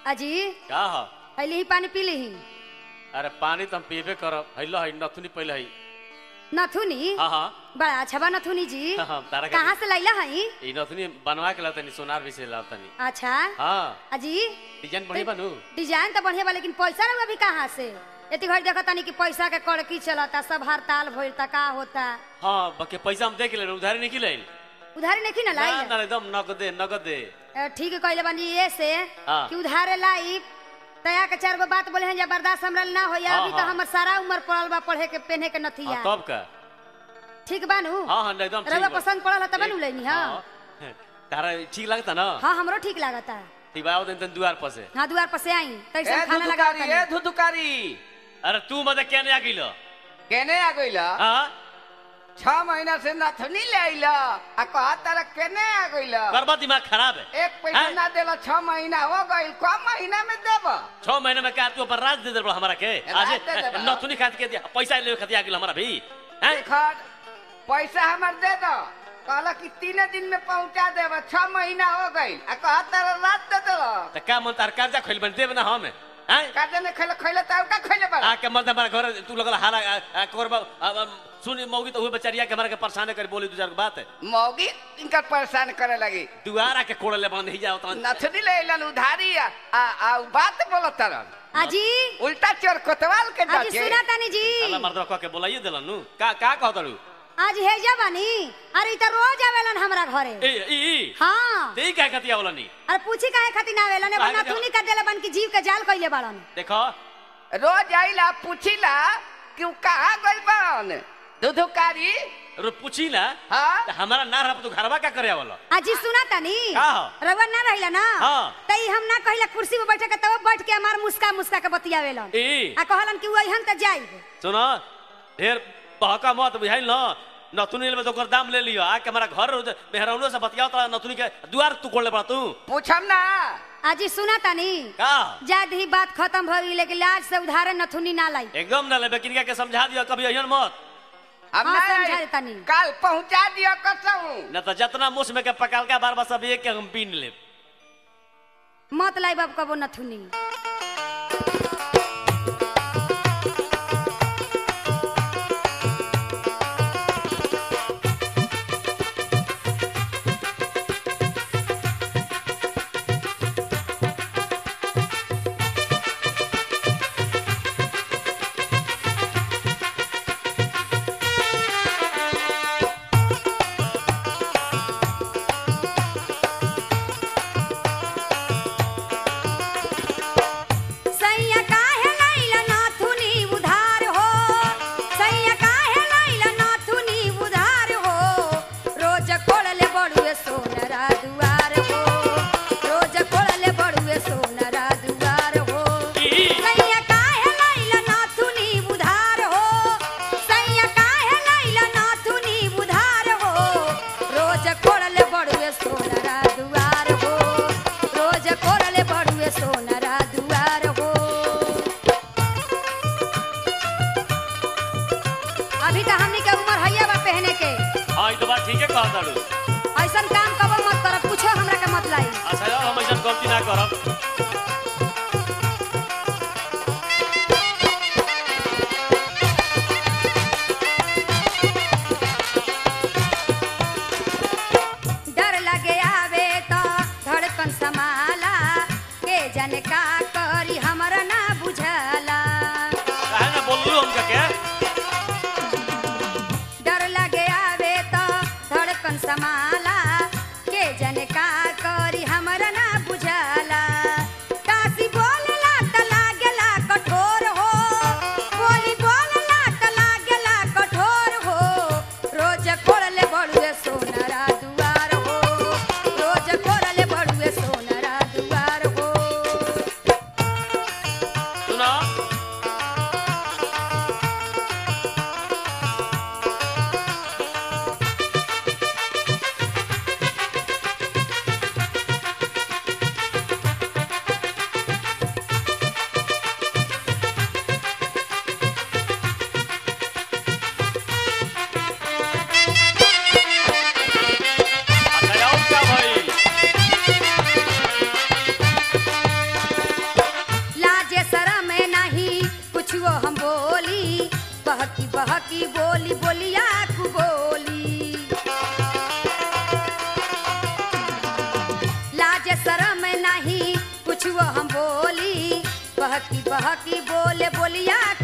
अजी का ह हली ही पानी पी ली। अरे पानी तो हम पीबे करब। हैलो है नथुनी पहले है। नथुनी हाँ बड़ा अच्छा बा नथुनी जी। तारा कहाँ से लैला है? ई नथुनी बनवा के लातनी सोनार भी से लातनी। अच्छा हाँ अजी डिजाइन बढ़िया बनू। डिजाइन तो बढ़िया बा लेकिन पैसा रहुआ भी कहाँ से? इतनी घड़ी देखा तानी कि पैसा के कड़की चलता सब हड़ताल भइलता का होता। हाँ बाकी पैसा हम देख ले उधारी नहीं किले। उधारी नहीं ना लाई? ना एकदम नगद दे। ठीक है कहले बानी ये से हाँ। कि उधारे लाई तया के चार गो बात बोले हैं जबरदस्त हमरा ना हो या अभी तो हमर सारा उम्र पड़ल बा पढ़े के पहने के नथिया। तब का ठीक बानू? हाँ हाँ एकदम ठीक रउआ बा। पसंद पड़ल तब नु लेनी। हां तारा ठीक लगता ना? हां हमरो ठीक लागता। ठीक बा दिन तन द्वार पर से। हां द्वार पर से आई तैसे ए खाना लगा धुधुकारी ए धुधुकारी अरे तू मत केने आ गइलो? केने आ गइला? हां 6 महीना से नथुनी ले आइला आ कहा तारा केने आ गइला? करबा दिमाग खराब है। एक पैसा ना देला 6 महीना हो गइल। कम महीना में देबा? 6 महीने में का तू पर राज दे दे हमरा के? आज राज दे देबा। नथुनी खात के दिया पैसा ले खाती आ गेल हमरा भी। हैं खर पैसा हमर दे दो। कहला कि 3 दिन में पहुंचा देबा। 6 महीना हो गइल आ कहा तारा रात दे दो। त का मन तार कर्जा खोल बन देब ना हम। हैं काजे ने खैले खैले त का खैले बा? आ के मत हमारा घर तू लगल हारा करबा सुनी मौगी तो हुए बेचारिया के हमरा के परेशान कर बोली दू चार बात। मौगी इनका परेशान करे लगी। दुआरा के कोड़ले बंद ही जाओ त नथुनी ले आइलन उधारी आ बात बोलत तरन। अजी उल्टा चोर कोतवाल के अजी डके। सुना तानी जी अल्लाह मर्दवा कह के बोलाइए देलन नु का कहतलू? आज हेजा बानी अरे त रोज आवेलन हमरा घरे। ई हां ते का खतिया बोलनी? अरे पूछी काहे खातिर ना आवेलन? काहे बना थुनी का देले बन की जीव के जाल कइले बाड़न। देखो रोज आइला पूछिला कि उ कहां गइल बान? दुधुकारी रो पूछी ना हां हमारा ना रह तू घरवा का करे वाला? अजी सुना तानी का हो? रवा ना रहिला ना हाँ। तई हम ना कहिला कुर्सी पे बैठे के तब बैठ के हमार मुस्का मुस्का के बतियावेलन ई आ कहलन कि ओइहन त जाई। सुनो ढेर बहका मत बुझाइल न। नथुनी में तो दाम ले लियो आ के हमारा घर मेहरौनो से बतियाओ त नथुनी के द्वार तू कोड़ले पड़ा तू पूछम ना। अजी सुना तानी का जाद ही बात खत्म भ गई लेकिन आज से उधारे नथुनी ना लाई। एकदम ना लेबे किनका के समझा दियो कभी अहियन मत। हम हाँ, ना समझा आई। देतानी। कल पहुंचा दियो कसम। न तो जितना मुस में के पकाल का बार बार सब एक के हम पीन लेब। मत लाई बाब कबो नथुनी। अभी तो हमनी के उम्र हैया बा पहने के। हां ई तो बात ठीक है कहत ताड़ू। ऐसन काम कबो मत करब कुछो हमरा के मत लाई। अच्छा यार हम ऐसा गलती ना करब। डर लगे आवे तो धड़कन समाला के जाने का करी हमरा ना बुझाला। काहे ना बोललू हमका के? डर लगे आवे तो धड़कन समाला के जाने का करी हमरा ना बुझाला। काशी बोलला त लागेला कठोर हो बोली बोलला त लागेला कठोर हो। रोज कोड़ले बड़ुए सोनारा दुआर हो रोज कोड़ले बड़ुए सोनारा दुआर हो। बहकी बहकी बोले बोलिया